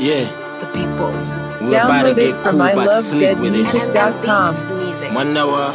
Yeah, The peoples. we're about to Download get it from cool, but slick with it. ilovezmusic.com. Music. 1 hour,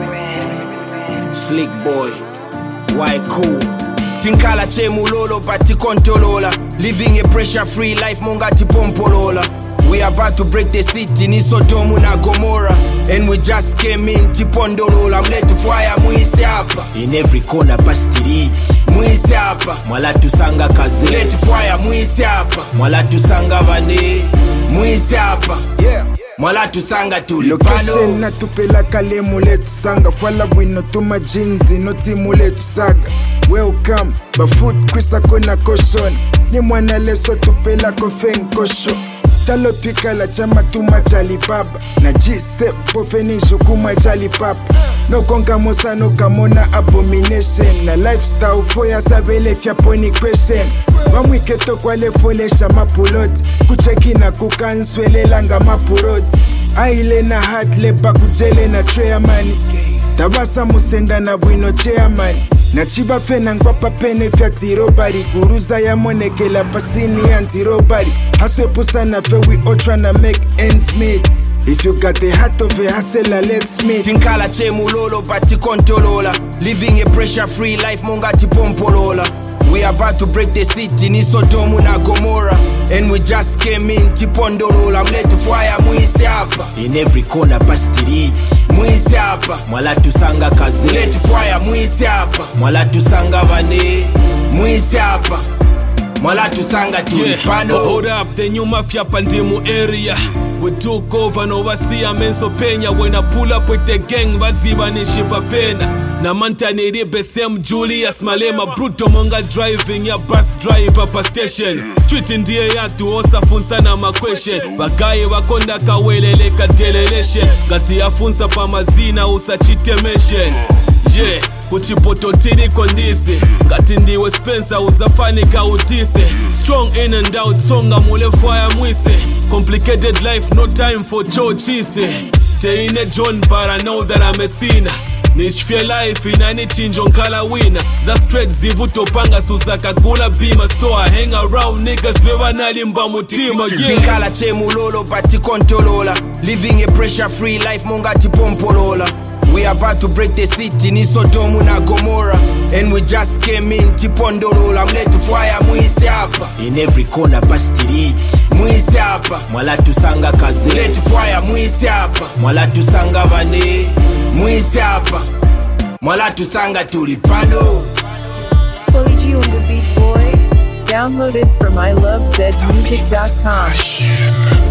slick boy, why cool? Tinkala chemulolo pati kontolola, living a pressure-free life mongati pompolola. We about to break the city ni Sodomu na Gomorrah, and we just came in tipondolola. Mletu fire muisi hapa, in every corner pastiriti muisi hapa, mwala tusanga kaze. Mletu fire muisi hapa, mwala tusanga bane muisi hapa, yeah. Mwala tusanga tulipano. Location na tupela kale muletu sanga, fala wino tuma jeans inoti muletu saga. Welcome, bafoot kwisa kona koshon, ni mwana leso tupela kofeng kosho. Chalo twikala chama tuma chali baba, na jise pofenisho kuma chali papa. No konka mosa no kamona abomination, na lifestyle foya sabele fya poni question. Wamwiketo kwa lefolesha mapuloti, kuchekina kukanswelela nga mapuroti. Aile na hard labor kujele na treamani, tabasa musenda na bwino cheamani. Na chiba fena ngwapa pene fya tirobari, guruza ya monekela pasini antirobari. Haswe pusa na fe we all tryna make ends meet. If you got the heart of a hustler, let's meet. Tinkala chemulolo pati kontolola, living a pressure-free life mongati pompolola. We about to break the city ni Sodomu na Gomorrah, and we just came in tipondolola. Mletu fire muisi hapa, in every corner pastiriti muisi hapa, mwala tusanga kaze. Mletu fire muisi hapa, mwala tusanga bane muisi hapa, mwala tusanga tulipano. Hold up, the new mafia pandimu area. We took over no wasia menso penya. When I pull up with the gang, waziba ni shipa pena. Na manta ni ribe sem Julius Malema. Bruto monga driving ya bus driver pa station. Street indie ya tuosa funsa na ma question. Bagaye wakonda kawelele kateleleshe. Gati ya funsa pa mazina usachite mention. Yeah, kuchipoto tini kondisi. Gati ndiwe Spencer uzafani kautise. Strong in and out, songa mule fire mwise. Complicated life, no time for chochise. Teine John, but I know that I'm a sinner. Nichfie life inani chinjo nkala winner. Za straight zivuto panga susaka kula bima. So I hang around niggas beba nalimba mutima, yeah. Tinkala chemulolo pati kontolola, living a pressure-free life mongati pompolola. We about to break the city ni Sodomu na Gomorrah, and we just came in tipondolola. Mletu fire muisi hapa, in every corner pastiriti muisi hapa, mwala tusanga kaze. Mletu fire muisi hapa, mwala tusanga bane muisi hapa, mwala tusanga tulipano. It's Fully G on the beat, boy. Download it from ilovezmusic.com.